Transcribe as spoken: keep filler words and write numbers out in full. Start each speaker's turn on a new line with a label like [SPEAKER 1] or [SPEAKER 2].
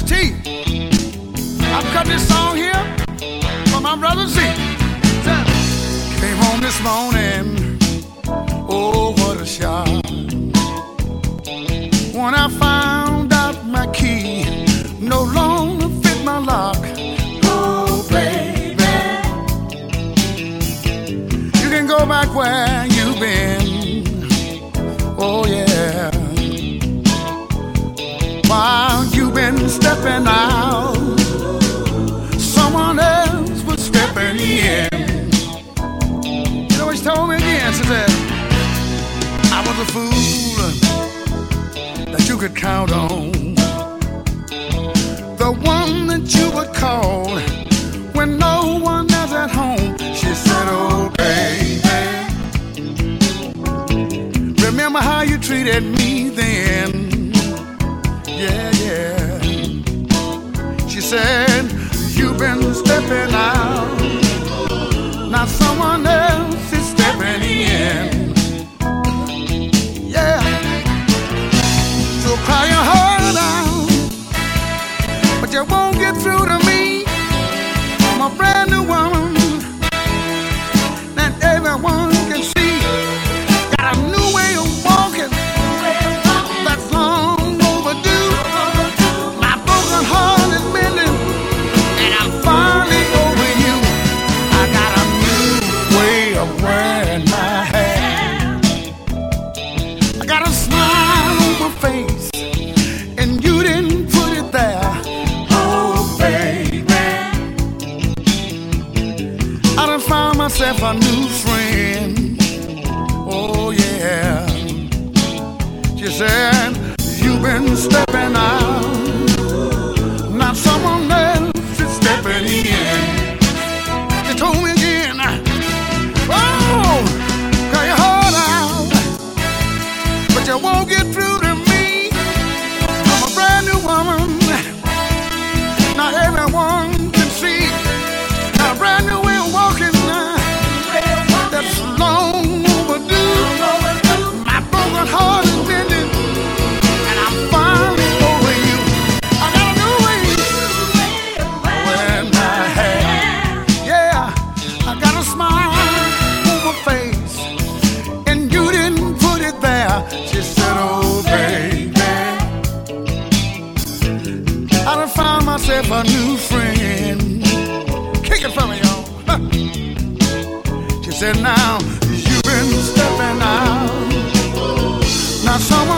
[SPEAKER 1] T. I've cut this song here for my brother Z. Came home this morning, oh what a shock, when I found out my key no longer fit my lock. Oh baby, you can go back where you've been. Oh yeah, while you've been stepping out, someone else was stepping in. You know what she told me again? She said, I was a fool that you could count on, the one that you would call when no one is at home. She said, oh baby, remember how you treated me then. Yeah, yeah. She said, you've been stepping out, now someone else is stepping in. Yeah. So cry your heart out, but you won't get through to me. I'm a brand new woman that everyone can see. Got a new way of walking that's long overdue. My broken heart is mending, and I'm finally over you. I got a new way of wearing my hair. I got a smile on my face, and you didn't put it there. Oh baby, I done found myself a new friend. Oh yeah. She said, you've been stepping out, now someone else is stepping in. She told me again, oh, cry your heart out, but you won't get through to me. I'm a brand new woman, now everyone can see. Got a brand new way of walking now, that's long overdue. My broken heart is bending, and I'm finally over you. I got a new way wearing my hair. Yeah, I got a smile on my face, and you didn't put it there. She said, oh baby, I done found myself a new friend. Kick it for me, y'all. Huh. She said, now you've been stepping out, now someone